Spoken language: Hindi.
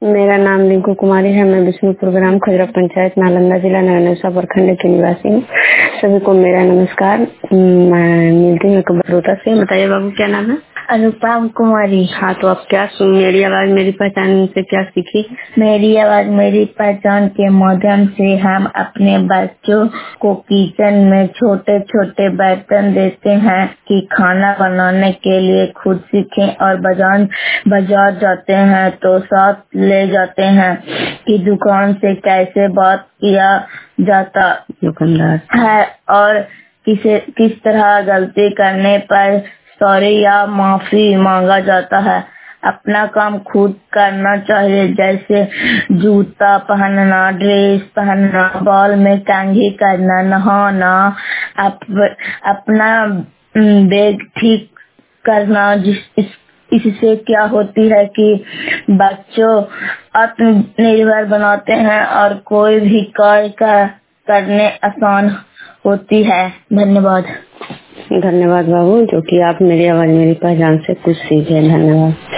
मेरा नाम रिंकू कुमारी है। मैं विष्णुपुर ग्राम खजरा पंचायत नालंदा जिला नैनसा प्रखंड की निवासी हूँ। सभी को मेरा नमस्कार। मैं मिलती हूँ कबरोता से। बताइए बाबू, क्या नाम है? अनुपम कुमारी। हाँ, तो आप क्या मेरी आवाज मेरी पहचान से क्या सीखी? मेरी आवाज मेरी पहचान के माध्यम से हम अपने बच्चों को किचन में छोटे छोटे बर्तन देते हैं कि खाना बनाने के लिए खुद सीखें, और बाजार जाते हैं तो साथ ले जाते हैं कि दुकान से कैसे बात किया जाता दुकानदार है और किस तरह गलती करने पर सॉरी या माफी मांगा जाता है। अपना काम खुद करना चाहिए, जैसे जूता पहनना, ड्रेस पहनना, बाल में कंघी करना, नहाना, अपना बैग ठीक करना। इससे क्या होती है कि बच्चों आत्मनिर्भर बनाते हैं और कोई भी कार्य करने आसान होती है। धन्यवाद। धन्यवाद बाबू, जो कि आप मेरी आवाज मेरी पहचान से कुछ सीखे। धन्यवाद।